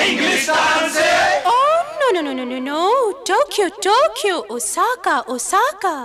इंग्लिस्तान से। Oh, no, no, no, no, no, no. Tokyo, Tokyo, Osaka, Osaka.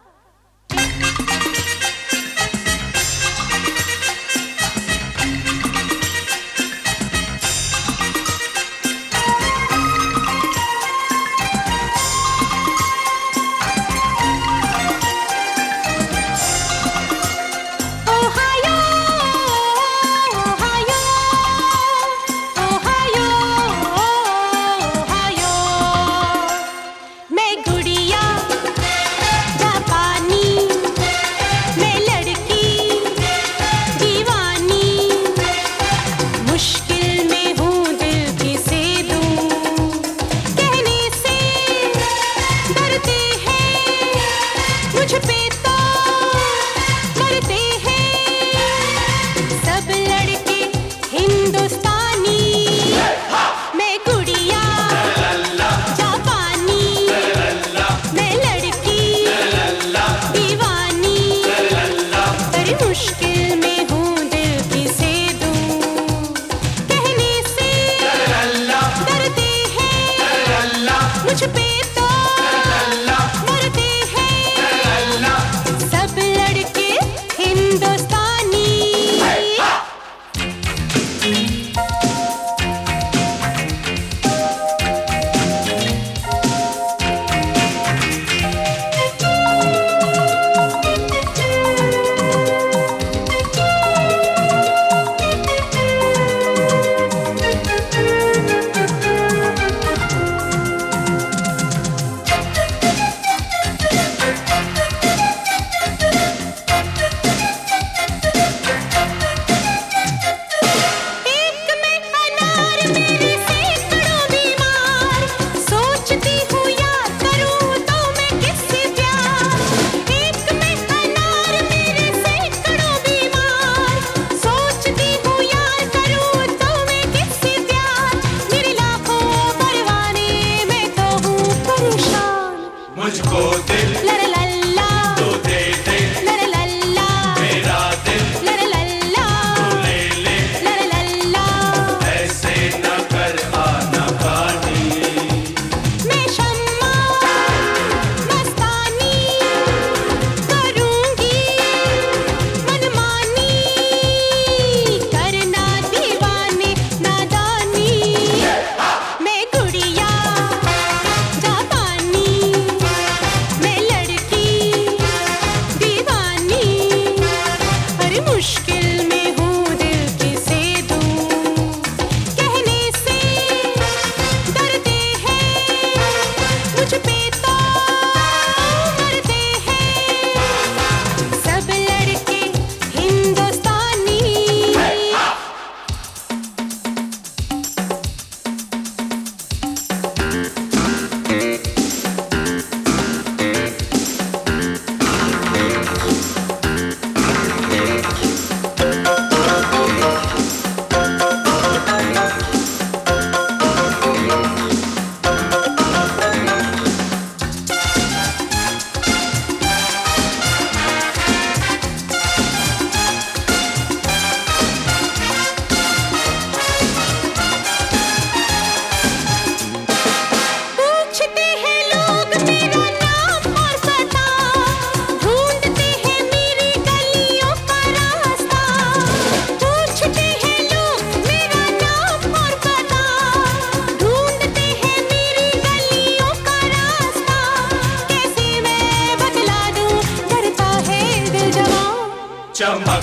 मुझको दिल तो दे दे, मेरा दिल तू ले ले, ऐसे न कर आनाकानी। मैं शम्मा मस्तानी करूंगी मनमानी, करना दीवाने नादानी। मैं गुड़िया जापानी, मैं लड़की दीवानी, अरे मुश्किल में हूँ दिल किसे दूँ, कहने से डरते हैं, मुझ पे तो मरते हैं सब लड़के हिंदुस्तानी। पूछते हैं लोग मेरा नाम और पता, ढूंढते हैं मेरी गलियों का रास्ता। पूछते हैं लोग मेरा नाम और पता, ढूंढते हैं मेरी गलियों का रास्ता। कैसे मैं बतला दूं, डरता है दिल जवां। चंबा